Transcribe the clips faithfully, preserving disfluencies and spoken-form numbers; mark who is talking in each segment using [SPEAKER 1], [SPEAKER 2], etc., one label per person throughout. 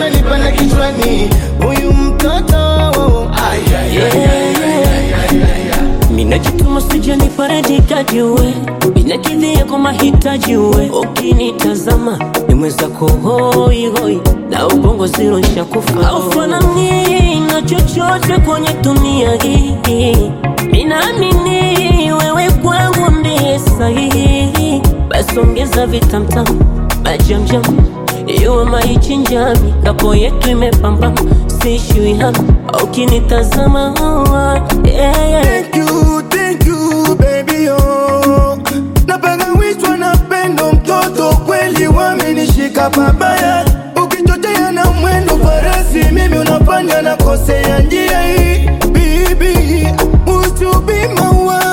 [SPEAKER 1] amenipanda kichwani. Huyu mtoto ay ay ay ay ay.
[SPEAKER 2] Minajituma sijani paradika jiwe, minakidhia kwa mahitaji uwe. Ukinitazama ni mwenzako hoi hoi, na ubongo zero nishakufa. Haufanani na chochote kwenye dunia hii. Minaamini wewe kwangu ndiye sahihi. Basi ongeza vitamtamu, majamjam, iwe maichinjami. Kapo yetu imepamba, sishui hamu. Ukinitazama yeah, yeah.
[SPEAKER 1] Thank you, thank you baby oh. Napanga witwa na pendo mtoto kweli wamenishika pabaya. Ukitotea na mwendo farasi mimi unafanya na kosea njia hii. Baby, would you be my one?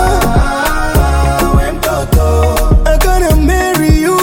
[SPEAKER 1] We mtoto, I gonna marry you.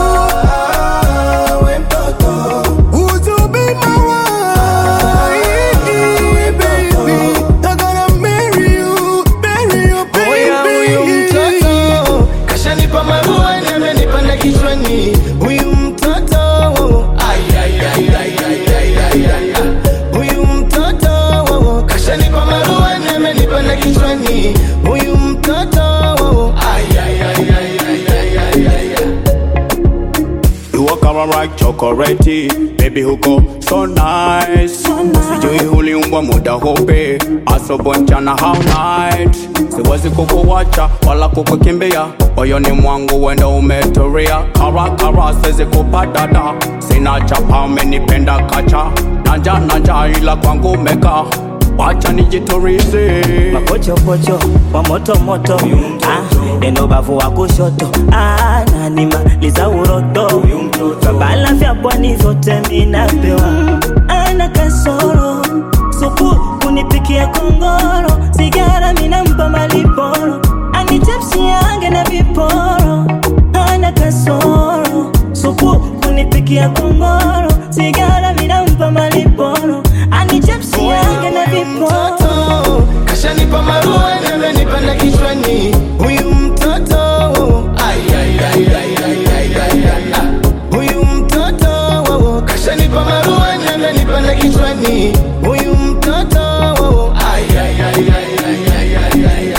[SPEAKER 1] We mtoto, would you be my one? Baby, I gonna marry you, marry you baby. Oya huyu mtoto, kashanipa marua na amenipanda kichwani. Huyu mtoto, ay ay ay ay ay ay ay. Huyu mtoto, kashanipa marua na amenipanda kichwani. Huyu mtoto, ay ay ay ay ay ay ay.
[SPEAKER 3] You walk around like chocolate, baby huko so nice. Sijui uliumbwa muda hope, asobo mchana how night. Siwezi kukuwacha wala kukukimbia, moyoni mwangu wenda umetoria. Kara kara siwezi kupadada, sina chapa umenipenda kacha. Nanja nanja ila kwangu meka, wacha nijiturize.
[SPEAKER 4] Mapocho pocho, wa moto moto, ah, neno bavu wa kushoto, ah, nanima liza uroto. Babala vya pwani vyote minapewa, ana kasoro, supu kunipikia kongoro. Sigara minampa maliporo, anitepsi yange na viporo. Ana kasoro, supu kunipikia kongoro. Sigara minampa maliporo, anitepsi yange na viporo.
[SPEAKER 1] Kashanipa marua na amenipanda kichwani. Huyu mtoto, ay ay ay ay ay ay ay. Huyu mtoto, kashanipa marua na amenipanda kichwani. Huyu mtoto, ay ay ay ay ay ay ay.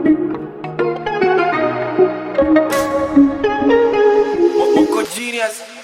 [SPEAKER 1] Moko genius.